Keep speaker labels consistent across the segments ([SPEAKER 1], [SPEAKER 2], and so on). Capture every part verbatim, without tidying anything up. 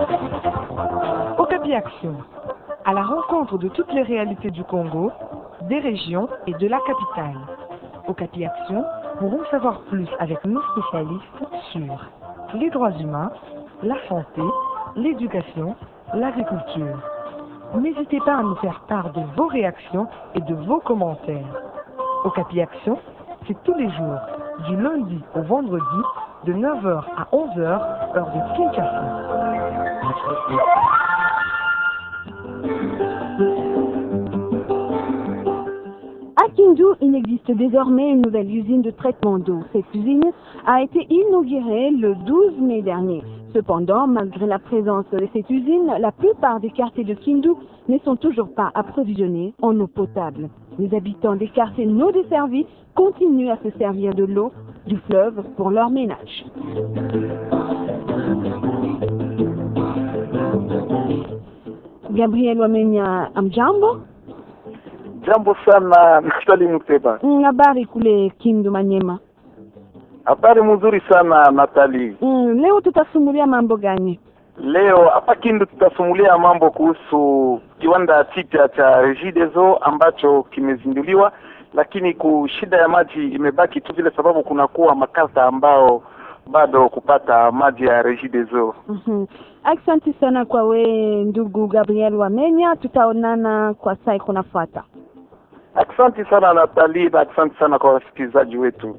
[SPEAKER 1] Okapi Action, à la rencontre de toutes les réalités du Congo, des régions et de la capitale. Okapi Action pour en savoir plus avec nos spécialistes sur les droits humains, la santé, l'éducation, l'agriculture. N'hésitez pas à nous faire part de vos réactions et de vos commentaires. Okapi Action, c'est tous les jours, du lundi au vendredi, de neuf heures à onze heures, heure de Kinshasa.
[SPEAKER 2] À Kindu, il existe désormais une nouvelle usine de traitement d'eau. Cette usine a été inaugurée le douze mai dernier. Cependant, malgré la présence de cette usine, la plupart des quartiers de Kindu ne sont toujours pas approvisionnés en eau potable. Les habitants des quartiers non desservis continuent à se servir de l'eau du fleuve pour leur ménage. Gabriel Wamenya, amjambo?
[SPEAKER 3] Jambo sana Natali Muteba.
[SPEAKER 2] Habari kule Kindu Manyema?
[SPEAKER 3] Habari mzuri sana Natali.
[SPEAKER 2] Mm, leo tutasumulia mambo gani?
[SPEAKER 3] Leo hapa Kindu tutasumulia mambo kuhusu kiwanda kipya cha Regideso ambacho kimezinduliwa, lakini ku shida ya maji imebaki tu vile, sababu kuna kuwa makata ambao bado kupata maji ya Regideso.
[SPEAKER 2] Mhm. Asante sana kwa we ndugu Gabriel Wamenya, tutaonana kwa saa kunafuata.
[SPEAKER 3] Asante sana Natali, na asante sana kwa wasikilizaji wetu.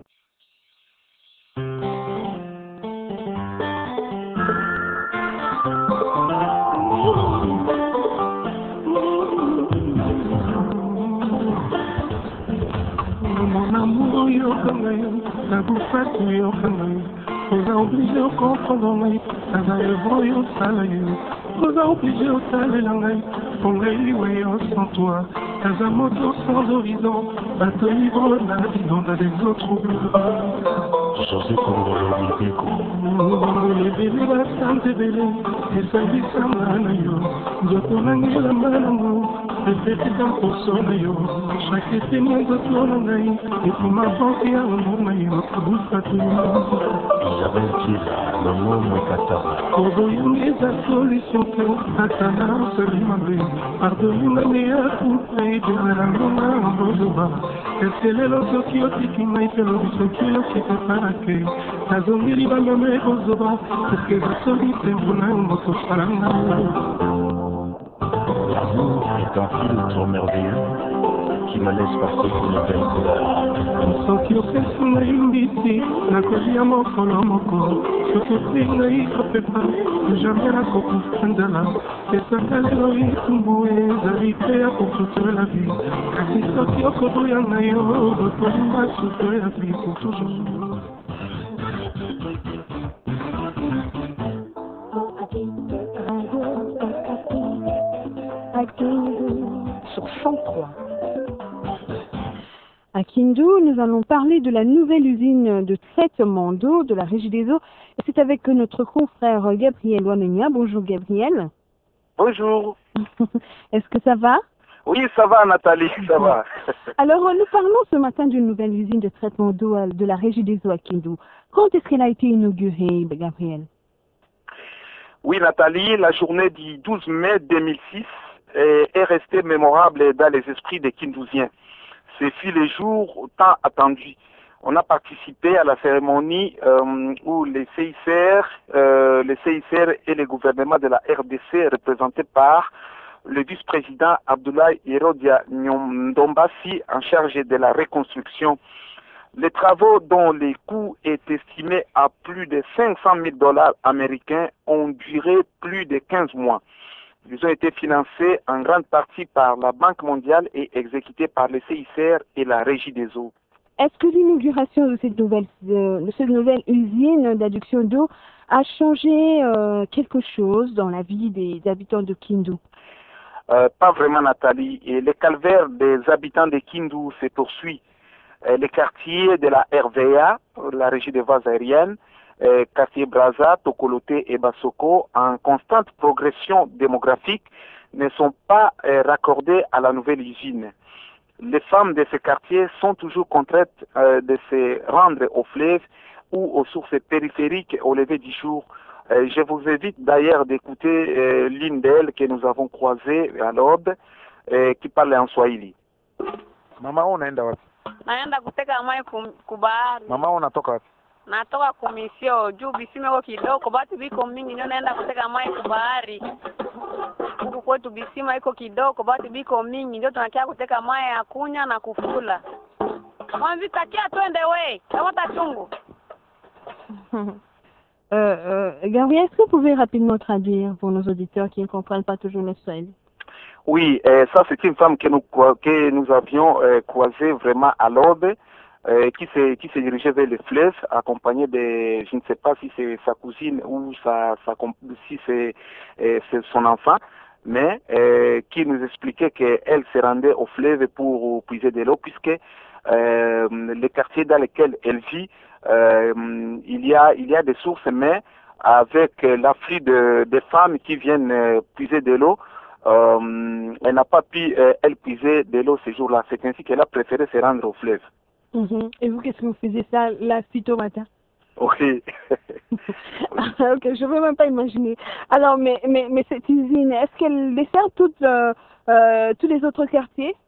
[SPEAKER 4] Mon amour, yo kangayo, la bouffette yo kangayo. Vous a obligé de comprendre, ça va évoluer au salaire. Vous a obligé au salaire, pour les sans toi. T'as un moto sans horizon, à te livrer la vie dans des autres
[SPEAKER 5] José Congolo Mibeko.
[SPEAKER 4] Les bébés, la santé bébé, et ça dit ça manayo. Je te mangue la manango, et c'est un pour soleil. Chaque été, moi, je te l'engaille, et pour ma banque, il y a un moment, il y a un bout de
[SPEAKER 5] Isabelle Kila, le mot Mwekata.
[SPEAKER 4] Koboyonge za solution que Atana Salimabé. Pardonne-moi, mais à tout près de la luna en Bozoba. Est-ce que les lots qui ont dit qu'il m'a été le bicho qui l'a fait paraquer? La zone il va me mettre Bozoba. Est-ce que la solité bruna en moto charanga?
[SPEAKER 5] L'amour est un filtre merveilleux qui me laisse passer une belle couleur.
[SPEAKER 4] Sans qu'il y ait son aïe la cogia mon colo mon corps. Ce que c'est une aïe fait pas, jamais la coco fendala. Et ça calero y tumboué, zarité à pour toute la vie. Kasi soki okobo ya nayo, botolimba souffre la vie pour toujours.
[SPEAKER 1] Sur cent trois.
[SPEAKER 2] À Kindu, nous allons parler de la nouvelle usine de traitement d'eau de la Regideso. C'est avec notre confrère Gabriel Wamenya. Bonjour Gabriel.
[SPEAKER 3] Bonjour.
[SPEAKER 2] Est-ce que ça va?
[SPEAKER 3] Oui, ça va Nathalie, ça va.
[SPEAKER 2] Alors, nous parlons ce matin d'une nouvelle usine de traitement d'eau de la Regideso à Kindu. Quand est-ce qu'elle a été inaugurée, Gabriel?
[SPEAKER 3] Oui Nathalie, la journée du douze mai deux mille six est, est restée mémorable dans les esprits des Kindusiens. Ce fut le jour tant attendu. On a participé à la cérémonie euh, où les C I C R, euh, les C I C R et le gouvernement de la R D C, représentés par le vice-président Abdoulaye Herodia Ndombasi, en charge de la reconstruction. Les travaux dont les coûts est estimé à plus de cinq cent mille dollars américains ont duré plus de quinze mois. Ils ont été financés en grande partie par la Banque mondiale et exécutés par le C I C R et la Régie des eaux.
[SPEAKER 2] Est-ce que l'inauguration de cette nouvelle, de cette nouvelle usine d'adduction d'eau a changé euh, quelque chose dans la vie des habitants de Kindu?
[SPEAKER 3] euh, Pas vraiment Nathalie. Et le calvaire des habitants de Kindu se poursuit. Euh, les quartiers de la R V A, la Régie des voies aériennes, euh, quartier Braza, Tokoloté et Basoko, en constante progression démographique, ne sont pas euh, raccordés à la nouvelle usine. Les femmes de ces quartiers sont toujours contraintes euh, de se rendre au fleuve ou aux sources périphériques au lever du jour. Euh, je vous invite d'ailleurs d'écouter euh, l'une d'elles que nous avons croisée à l'aube, euh, qui parle en Swahili. Mama, unaenda wapi?
[SPEAKER 6] Naenda kuteka mai kubahari.
[SPEAKER 3] Mama, unatoka wapi?
[SPEAKER 6] Natoka kumisio juu bisima kwa kidogo, batu biko mingi ndio naenda kuteka mai kubahari. Huku kwetu bisima iko kidogo, batu biko mingi ndio tunakia kuteka mai ya kunya na kufula. Mwambitakia twende we, kama tachungu.
[SPEAKER 2] Euh, euh, Gabriel, est-ce que vous pouvez rapidement traduire pour nos auditeurs qui ne comprennent pas toujours le swahili?
[SPEAKER 3] Oui, euh, ça c'est une femme que nous, que nous avions euh, croisée vraiment à l'aube, euh, qui, se, qui se dirigeait vers le fleuve, accompagnée de, je ne sais pas si c'est sa cousine ou sa, sa, si c'est euh, son enfant, mais euh, qui nous expliquait qu'elle se rendait au fleuve pour puiser de l'eau, puisque euh, le quartier dans lequel elle vit, euh, il y a, il y a des sources, mais avec l'afflux de, de femmes qui viennent euh, puiser de l'eau, Euh, elle n'a pas pu, euh, elle, puiser de l'eau ce jour-là. C'est ainsi qu'elle a préféré se rendre au fleuve.
[SPEAKER 2] Mm-hmm. Et vous, qu'est-ce que vous faisiez ça là, suite au matin?
[SPEAKER 3] Oui.
[SPEAKER 2] Ok, je ne veux même pas imaginer. Alors, mais, mais, mais cette usine, est-ce qu'elle dessert toutes, euh, euh, tous les autres quartiers?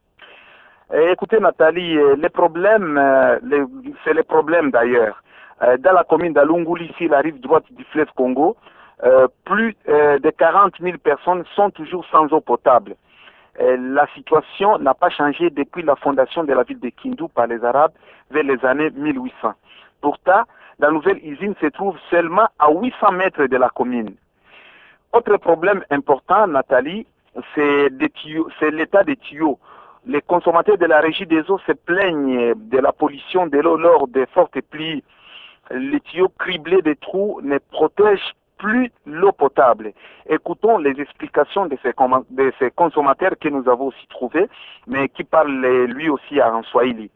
[SPEAKER 3] Et écoutez, Nathalie, les problèmes, euh, les, c'est les problèmes d'ailleurs. Euh, dans la commune d'Alunguli, ici, la rive droite du fleuve Congo, Euh, plus euh, de quarante mille personnes sont toujours sans eau potable. Euh, la situation n'a pas changé depuis la fondation de la ville de Kindu par les Arabes vers les années mille huit cents. Pourtant, la nouvelle usine se trouve seulement à huit cents mètres de la commune. Autre problème important, Nathalie, c'est l'état des tuyaux. Les consommateurs de la régie des eaux se plaignent de la pollution de l'eau lors des fortes pluies. Les tuyaux criblés de trous ne protègent plus l'eau potable. Écoutons les explications de ces, de ces consommateurs que nous avons aussi trouvés, mais qui parlent lui aussi en Swahili.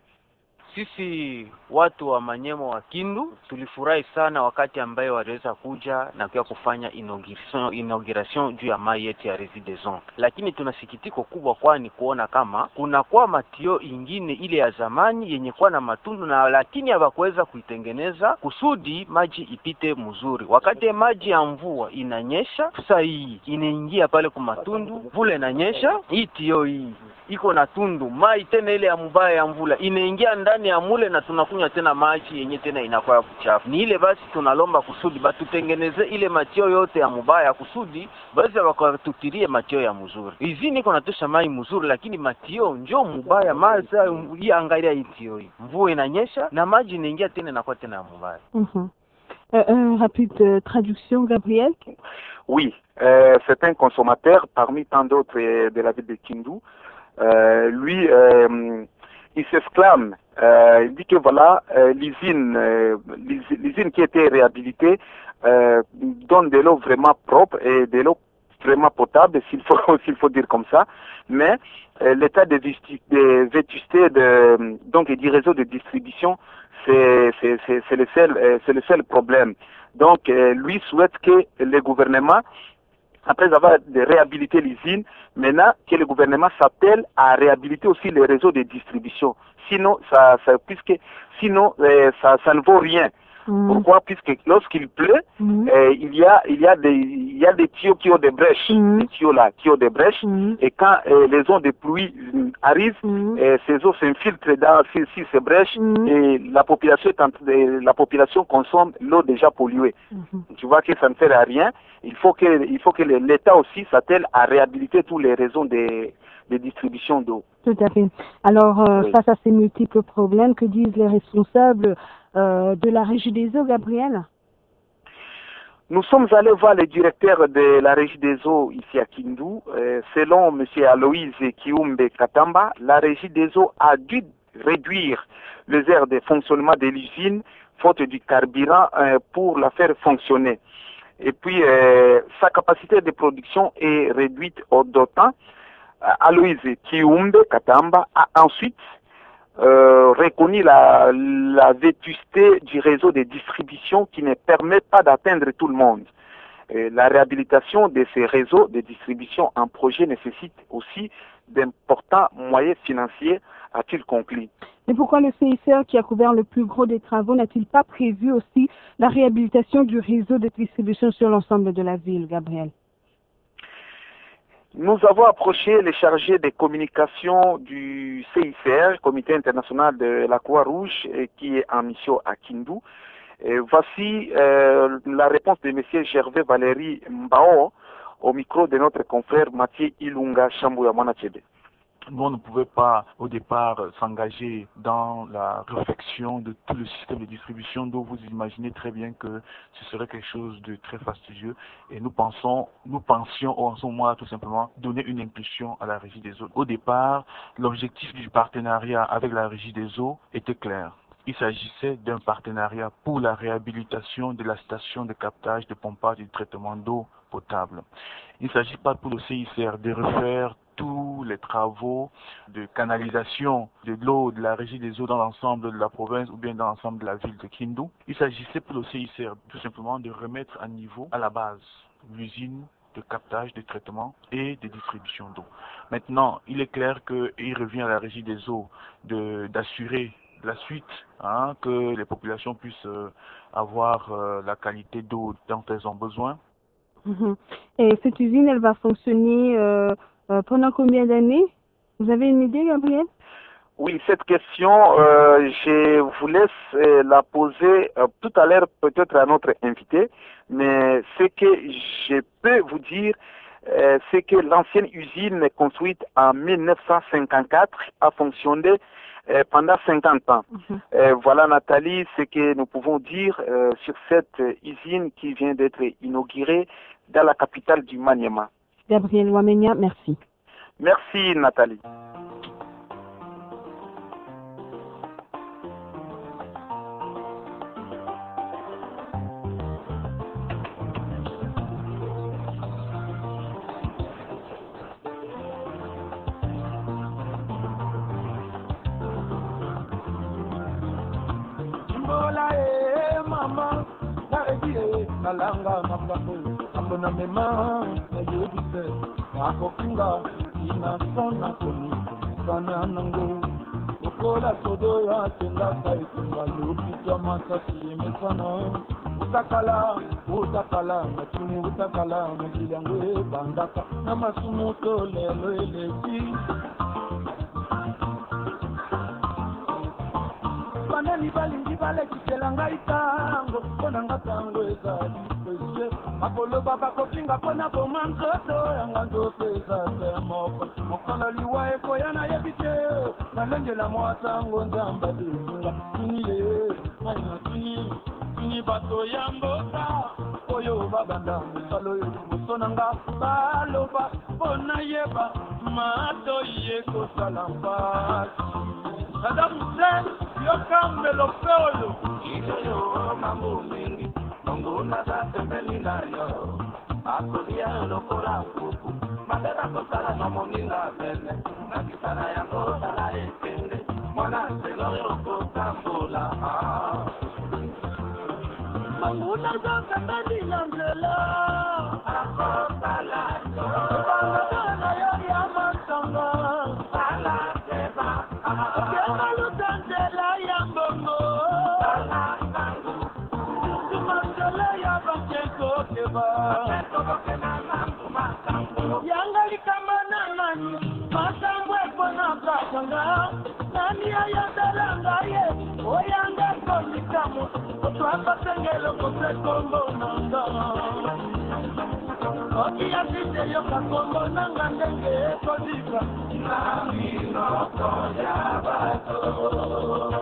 [SPEAKER 7] Sisi watu wa Manyemo wa Kindu tulifurahi sana wakati ambayo waliweza kuja na pia kufanya inauguration, inauguration juu ya mai yetu ya Rezideson. Lakini tunasikitiko kubwa kwani kuona kama kuna kwa matio ingine ile ya zamani yenye kwa na matundu na lakini hawakuweza kuitengeneza kusudi maji ipite mzuri. Wakati maji ya mvua inanyesha, sasa hii inaingia pale kwa matundu, vule inanyesha, hii tio hii iko na tundu, mai tena ile ya mbaya ya mvula inaingia ndani ya mule na tunakunywa tena maji yenye tena inakuwa kuchafu. Ni ile basi tunalomba kusudi batutengeneze ile matio yote ya mbaya kusudi basi wakatutirie matio ya mzuri. Hizi niko natosha mai mzuri lakini matio njoo mbaya maji hii angalia hii tio hii. Mvua inanyesha na maji inaingia tena inakuwa tena ya mbaya.
[SPEAKER 2] Mhm. Euh, euh, rapide euh, traduction, Gabriel.
[SPEAKER 3] Oui, euh, c'est un consommateur parmi tant d'autres euh, de la ville de Kindu. Euh, lui, euh, il s'exclame, euh, il dit que voilà, euh, l'usine, euh, l'usine qui a été réhabilitée euh, donne de l'eau vraiment propre et de l'eau vraiment potable, s'il faut, s'il faut dire comme ça, mais euh, l'état de, de vétusté de, donc, du réseau de distribution, c'est, c'est, c'est, c'est le seul, euh, c'est le seul problème. Donc, euh, lui souhaite que le gouvernement, après avoir réhabilité l'usine, maintenant que le gouvernement s'appelle à réhabiliter aussi le réseau de distribution. Sinon, ça, ça, puisque, sinon, euh, ça, ça ne vaut rien. Mmh. Pourquoi? Puisque lorsqu'il pleut, mmh. euh, il y a, il y a des, il y a des tuyaux qui ont des brèches, mmh. des tuyaux là, qui ont des brèches, mmh. et quand euh, les ondes de pluie euh, arrivent, mmh. euh, ces eaux s'infiltrent dans ces, ces brèches, mmh. et la population est en, la population consomme l'eau déjà polluée. Mmh. Tu vois que ça ne sert à rien. Il faut que, il faut que l'État aussi s'attelle à réhabiliter tous les réseaux de, de distribution d'eau.
[SPEAKER 2] Tout à fait. Alors, euh,
[SPEAKER 3] oui.
[SPEAKER 2] face à ces multiples problèmes, que disent les responsables euh, de la Régie des eaux, Gabriel?
[SPEAKER 3] Nous sommes allés voir le directeur de la Régie des eaux ici à Kindu. Euh, selon M. Aloïse Kiumbe Katamba, la Régie des eaux a dû réduire les heures de fonctionnement de l'usine faute du carburant euh, pour la faire fonctionner. Et puis, euh, sa capacité de production est réduite d'autant. Aloïse Kiumbe Katamba a ensuite euh, reconnu la, la vétusté du réseau de distribution qui ne permet pas d'atteindre tout le monde. Et la réhabilitation de ces réseaux de distribution en projet nécessite aussi d'importants moyens financiers a-t-il conclu.
[SPEAKER 2] Et pourquoi le C I C R, qui a couvert le plus gros des travaux, n'a-t-il pas prévu aussi la réhabilitation du réseau de distribution sur l'ensemble de la ville, Gabriel?
[SPEAKER 3] Nous avons approché les chargés des communications du C I C R, Comité international de la Croix-Rouge, qui est en mission à Kindu. Et voici euh, la réponse de M. Gervais Valérie Mbao au micro de notre confrère Mathieu Ilunga Chambouya Manachebe.
[SPEAKER 8] Nous, on ne pouvait pas, au départ, s'engager dans la réflexion de tout le système de distribution d'eau. Vous imaginez très bien que ce serait quelque chose de très fastidieux. Et nous pensons, nous pensions en ce moment tout simplement donner une impulsion à la Régie des eaux. Au départ, l'objectif du partenariat avec la Régie des eaux était clair. Il s'agissait d'un partenariat pour la réhabilitation de la station de captage, de pompage et de traitement d'eau potable. Il ne s'agit pas pour le C I C R de refaire tous les travaux de canalisation de l'eau de la Régie des eaux dans l'ensemble de la province ou bien dans l'ensemble de la ville de Kindu. Il s'agissait pour le C I C R tout simplement de remettre à niveau, à la base, l'usine de captage, de traitement et de distribution d'eau. Maintenant, il est clair qu'il revient à la Régie des eaux de, d'assurer la suite, hein, que les populations puissent euh, avoir euh, la qualité d'eau dont elles ont besoin.
[SPEAKER 2] Mmh. Et cette usine, elle va fonctionner euh, euh, pendant combien d'années? Vous avez une idée, Gabriel?
[SPEAKER 3] Oui, cette question, euh, je vous laisse euh, la poser euh, tout à l'heure peut-être à notre invité, mais ce que je peux vous dire, euh, c'est que l'ancienne usine construite en mille neuf cent cinquante-quatre a fonctionné euh, pendant cinquante ans. Mm-hmm. euh, voilà, Nathalie, ce que nous pouvons dire euh, sur cette usine qui vient d'être inaugurée dans la capitale du Maniema.
[SPEAKER 2] Gabriel Wamenya, merci.
[SPEAKER 3] Merci, Nathalie.
[SPEAKER 4] Kalanga makambo ambona mema na yobise akokinga ina sona koni sana nango okola sodo ya tenga sai tunga lupita masasi mesana utakala utakala matuni utakala mjilango bandaka na masumuto lelo eleki Banani balingi balekisela itango konanga tango ezali pese akolo baba kopinga pona komanzoto yanga ndopeza moko mokolo liwa ekoyana yebite nalengela mwatango nzamba dezinga tuniye aina tuni tuni bato ya mboka oyo babanda mosalo yo mosonanga baloba pona yeba mato yekosala mpasi Saddam Hussein, yokambe lofeolo. Idoyo mambo mingi, mongo nada tembeli nayo. Akodia lokora kuku, madera kosala mamoninga bene. Nakisana ya kosala ekende, mwana selo yoko tambola. Mongo nada tembeli nanzela. Akosala, akosala yo ya masanga. Sala seba. Yangali kama nani masambwe kona kasanga nani ayandalanga ye oyanga konikamu twapa tengelo kose kombo nanga oki asite yo kakombo nanga ndenge kodika nami no koja bato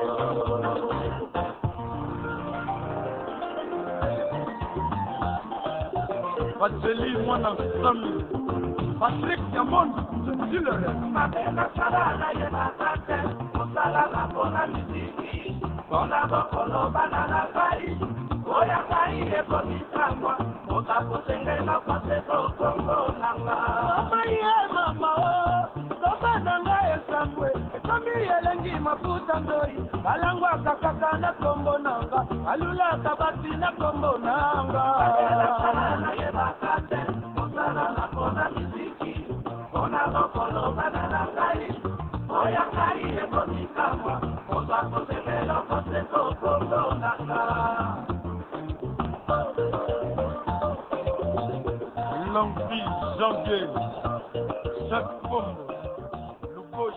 [SPEAKER 4] Patrick mwana Sami Patrick Yamon Zilere Mabena Sarala Yemakate Musala la Bona Miziki Bona Bokolo Banana Kai Oya Kai Eko Nisangwa Oka Kusenge na Kwase Kongo Nanga Mama ye mama o Soba Nanga Esangwe Kami Yelengi Mafuta Ndoi Balangwa Kakaka na Kombo Nanga Alula Kabati na Kombo Nanga Mabena Sarala Yemakate Musala la Bona Miziki Bona Bokolo Banana Kai L'envie, janvier, chaque pomme, le gauche.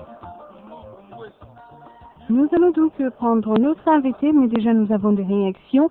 [SPEAKER 2] Nous allons donc prendre notre invité, mais déjà nous avons des réactions.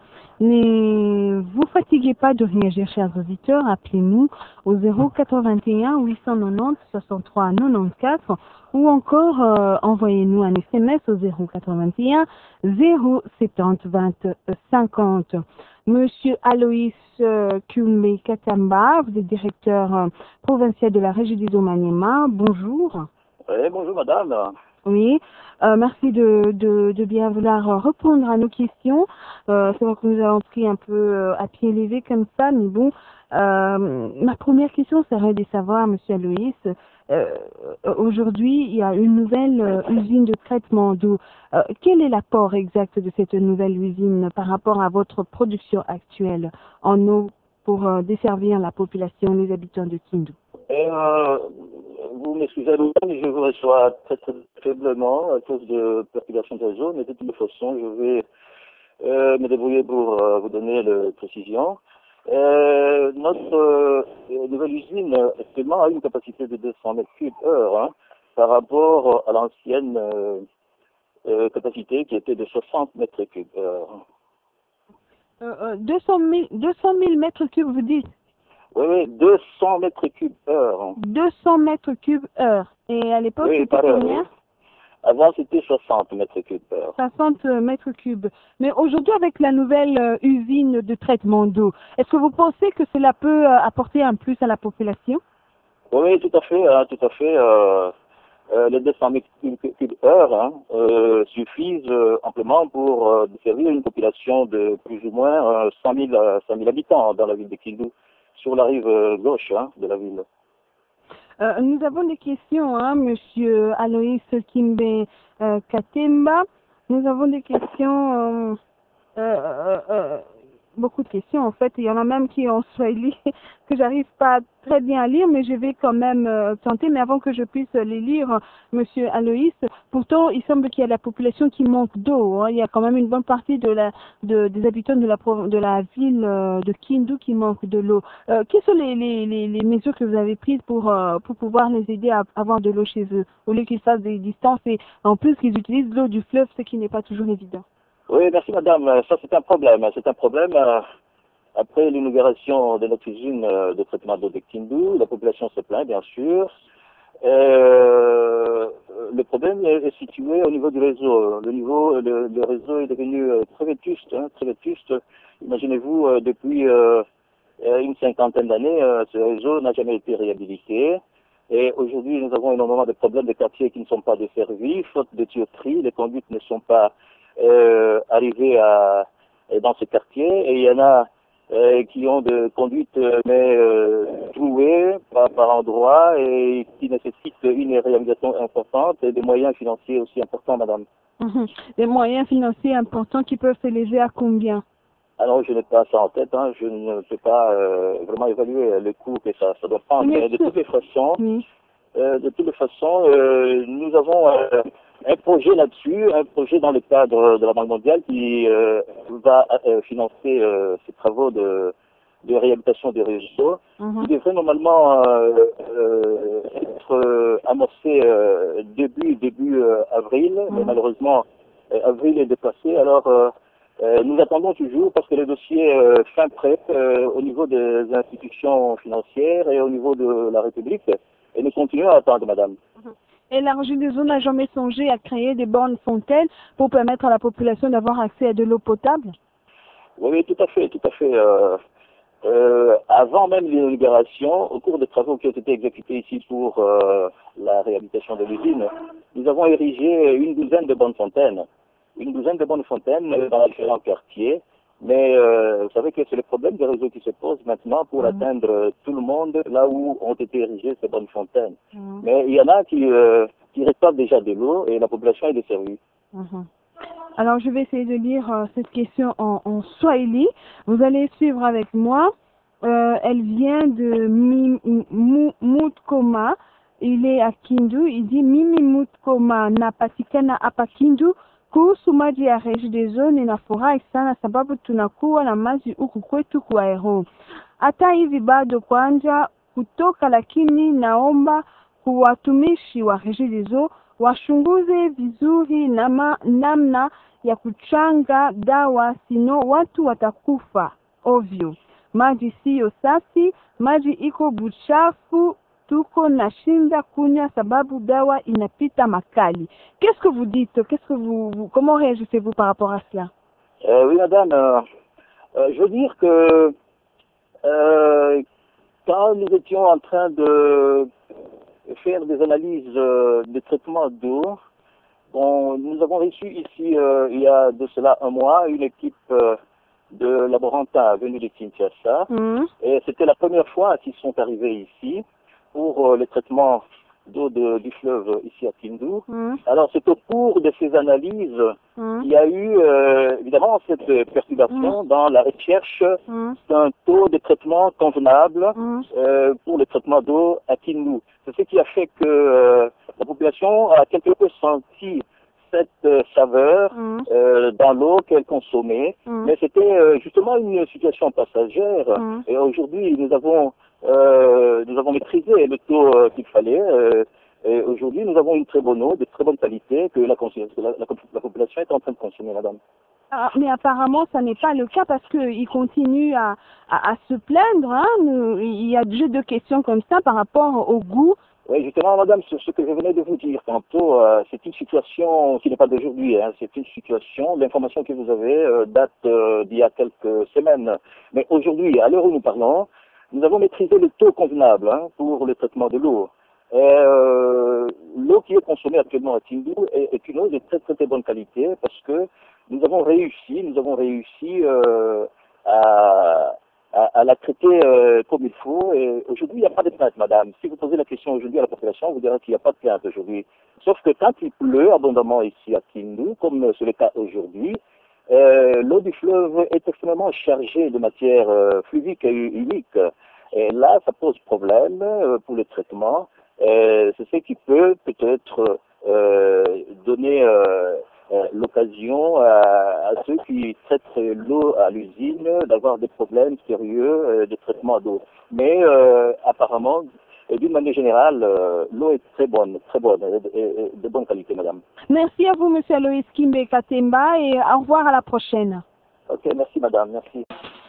[SPEAKER 2] Ne vous fatiguez pas de réagir, chers auditeurs. Appelez-nous au zéro quatre-vingt-un huit cent quatre-vingt-dix soixante-trois quatre-vingt-quatorze ou encore euh, envoyez-nous un S M S au zéro quatre-vingt-un zéro soixante-dix vingt cinquante. Monsieur Aloïs euh, Kumbe Katamba, vous êtes directeur euh, provincial de la régie des eaux Maniema. Bonjour.
[SPEAKER 9] Oui, bonjour madame.
[SPEAKER 2] Oui, euh, merci de, de, de bien vouloir répondre à nos questions. Euh, c'est vrai que nous avons pris un peu euh, à pied levé comme ça, mais bon, euh, ma première question serait de savoir, monsieur Aloïs, euh, aujourd'hui, il y a une nouvelle euh, usine de traitement d'eau. Euh, quel est l'apport exact de cette nouvelle usine par rapport à votre production actuelle en eau pour euh, desservir la population, les habitants de Kindu?
[SPEAKER 9] Et, euh, vous m'excusez, je vous reçois très très faiblement à cause de perturbation de réseau, mais de toute façon, je vais euh, me débrouiller pour euh, vous donner la précision. Euh, notre euh, nouvelle usine actuellement a une capacité de deux cents mètres cubes heure hein, par rapport à l'ancienne euh, euh, capacité qui était de soixante mètres cubes heure.
[SPEAKER 2] Euh, euh, deux cent mille mètres cubes, vous dites?
[SPEAKER 9] Oui, oui, deux cents mètres cubes heure.
[SPEAKER 2] deux cents mètres cubes heure. Et à l'époque,
[SPEAKER 9] oui,
[SPEAKER 2] c'était combien?
[SPEAKER 9] Oui. Avant, c'était soixante mètres cubes heure.
[SPEAKER 2] soixante mètres cubes. Mais aujourd'hui, avec la nouvelle euh, usine de traitement d'eau, est-ce que vous pensez que cela peut euh, apporter un plus à la population?
[SPEAKER 9] Oui, tout à fait, hein, tout à fait. Euh, euh, les deux cents mètres cubes heure hein, euh, suffisent euh, amplement pour euh, desservir une population de plus ou moins euh, cent mille habitants dans la ville de Kindu, sur la rive euh, gauche hein, de la ville.
[SPEAKER 2] Euh, nous avons des questions, hein, monsieur Aloïs Kimbe euh, Katemba. Nous avons des questions, euh, euh, euh, beaucoup de questions en fait. Il y en a même qui ont swahili que j'arrive pas très bien à lire, mais je vais quand même euh, tenter. Mais avant que je puisse les lire, monsieur Aloïs, pourtant il semble qu'il y a la population qui manque d'eau. Hein. Il y a quand même une bonne partie de la, de, des habitants de la, de la ville euh, de Kindu qui manquent de l'eau. Euh, quelles sont les, les, les, les mesures que vous avez prises pour, euh, pour pouvoir les aider à avoir de l'eau chez eux, au lieu qu'ils fassent des distances et en plus qu'ils utilisent l'eau du fleuve, ce qui n'est pas toujours évident?
[SPEAKER 9] Oui, merci madame. Ça c'est un problème. C'est un problème. Euh, après l'inauguration de notre usine euh, de traitement d'eau de Kindu, la population se plaint bien sûr. Euh, le problème est situé au niveau du réseau. Le niveau, le, le réseau est devenu euh, très vétuste, hein, très vétuste. Imaginez-vous, euh, depuis euh, une cinquantaine d'années, euh, ce réseau n'a jamais été réhabilité. Et aujourd'hui, nous avons énormément de problèmes de quartiers qui ne sont pas desservis, faute de tuyauterie, les conduites ne sont pas euh, arrivées à, dans ce quartier. Et il y en a euh, qui ont de conduites mais euh, trouées par, par endroits et qui nécessitent une réalisation importante et des moyens financiers aussi importants, madame.
[SPEAKER 2] Mmh. Des moyens financiers importants qui peuvent s'élever à combien?
[SPEAKER 9] Alors, je n'ai pas ça en tête, hein. Je ne peux pas euh, vraiment évaluer le coût que ça, ça doit prendre. Mais, mais de toutes les façons, oui. euh, de toutes les façons, euh, nous avons euh, un projet là-dessus, un projet dans le cadre de la Banque mondiale qui euh, va euh, financer euh, ces travaux de, de réhabilitation des réseaux, mm-hmm. qui devrait normalement euh, euh, être euh, amorcé euh, début début euh, avril, mm-hmm. mais malheureusement euh, avril est dépassé. Alors euh, Euh, nous attendons toujours parce que le dossier euh, fin prêt euh, au niveau des institutions financières et au niveau de la République. Et nous continuons à attendre, madame.
[SPEAKER 2] Et la région des eaux n'a jamais songé à créer des bornes fontaines pour permettre à la population d'avoir accès à de l'eau potable?
[SPEAKER 9] Oui, oui, tout à fait, tout à fait. Euh, euh, avant même l'inauguration, au cours des travaux qui ont été exécutés ici pour euh, la réhabilitation de l'usine, nous avons érigé une douzaine de bornes fontaines. Une douzaine de bonnes fontaines dans différents quartiers, mais euh, vous savez que c'est le problème des réseaux qui se pose maintenant pour mmh. atteindre tout le monde là où ont été érigées ces bonnes fontaines. Mmh. Mais il y en a qui, euh, qui reçoivent déjà de l'eau et la population est desservie.
[SPEAKER 2] Mmh. Alors je vais essayer de lire euh, cette question en, en swahili. Vous allez suivre avec moi. Euh, elle vient de Mutkoma. il est à Kindu. Il dit mimi mutkoma napatikana hapa Kindu. Kuhusu maji ya Regideso ninafurahi sana sababu tunakuwa na maji huku kwetu kwa Aero. Hata hivi bado kwanza kutoka, lakini naomba kuwatumishi wa Regideso wachunguze vizuri nama, namna ya kuchanga dawa, sino watu watakufa ovyo. Maji siyo safi, maji iko buchafu, tuko na shinda kunya sababu dawa inapita makali. Qu'est-ce que vous dites? Qu'est-ce que vous, vous comment réagissez-vous par rapport à cela?
[SPEAKER 9] euh, Oui, madame, euh, euh, je veux dire que euh, quand nous étions en train de faire des analyses euh, de traitement d'eau, bon, nous avons reçu ici, euh, il y a de cela un mois, une équipe euh, de laborantins venus de Kinshasa. Mmh. Et c'était la première fois qu'ils sont arrivés ici pour euh, le traitement d'eau du fleuve ici à Kindu. Mmh. Alors c'est au cours de ces analyses mmh. il y a eu euh, évidemment cette perturbation mmh. dans la recherche mmh. d'un taux de traitement convenable mmh. euh, pour le traitement d'eau à Kindu. C'est ce qui a fait que euh, la population a quelque peu senti cette euh, saveur mmh. euh, dans l'eau qu'elle consommait, mmh. mais c'était euh, justement une situation passagère. Mmh. Et aujourd'hui, nous avons euh, nous avons maîtrisé le taux euh, qu'il fallait. Euh, et aujourd'hui, nous avons une très bonne eau, de très bonne qualité que la, la, la, la population est en train de consommer, madame.
[SPEAKER 2] Ah, mais apparemment, ça n'est pas le cas parce qu'ils continuent à, à, à se plaindre. Hein. Nous, il y a déjà deux questions comme ça par rapport au goût.
[SPEAKER 9] Oui, justement, madame, c'est ce que je venais de vous dire tantôt. Euh, c'est une situation qui n'est pas d'aujourd'hui. Hein, c'est une situation, l'information que vous avez euh, date euh, d'il y a quelques semaines. Mais aujourd'hui, à l'heure où nous parlons, nous avons maîtrisé le taux convenable hein, pour le traitement de l'eau. Euh, l'eau qui est consommée actuellement à Kindu est, est une eau de très, très très bonne qualité parce que nous avons réussi, nous avons réussi euh, à... À, à la traiter euh, comme il faut. Et aujourd'hui, il n'y a pas de plainte, madame. Si vous posez la question aujourd'hui à la population, vous direz qu'il n'y a pas de plainte aujourd'hui. Sauf que quand il pleut abondamment ici à Kindu, comme c'est le cas aujourd'hui, euh, l'eau du fleuve est extrêmement chargée de matière euh, fluvique et unique. Et là, ça pose problème euh, pour le traitement. C'est ce qui peut peut-être euh, donner euh, Euh, l'occasion à, à ceux qui traitent l'eau à l'usine d'avoir des problèmes sérieux euh, de traitement d'eau. Mais euh, apparemment, et d'une manière générale, euh, l'eau est très bonne, très bonne, et, et, de bonne qualité, madame.
[SPEAKER 2] Merci à vous, monsieur Aloïs Kimbe Katemba, et au revoir à la prochaine.
[SPEAKER 9] Ok, merci, madame, merci.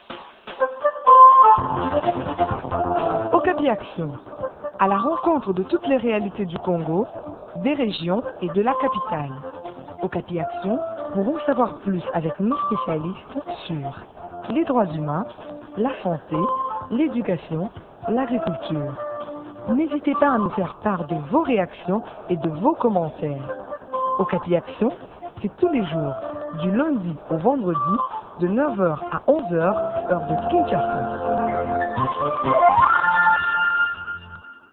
[SPEAKER 1] Okapi Action, à la rencontre de toutes les réalités du Congo, des régions et de la capitale. Okapi Action pourront savoir plus avec nos spécialistes sur les droits humains, la santé, l'éducation, l'agriculture. N'hésitez pas à nous faire part de vos réactions et de vos commentaires. Okapi Action, c'est tous les jours, du lundi au vendredi, de neuf heures à onze heures, heure de Kinshasa.